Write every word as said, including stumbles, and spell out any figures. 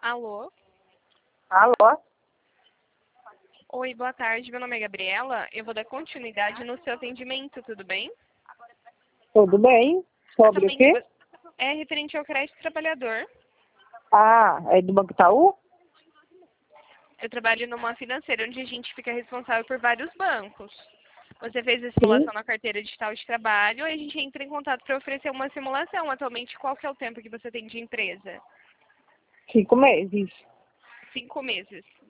Alô? Alô? Oi, boa tarde. Meu nome é Gabriela. Eu vou dar continuidade no seu atendimento, tudo bem? Tudo bem? Sobre o Atualmente quê? você- é referente ao crédito trabalhador. Ah, é do Banco Itaú? Eu trabalho numa financeira onde a gente fica responsável por vários bancos. Você fez a Sim. simulação na carteira digital de trabalho e a gente entra em contato para oferecer uma simulação. Atualmente, qual que é o tempo que você tem de empresa? Cinco meses. Cinco meses.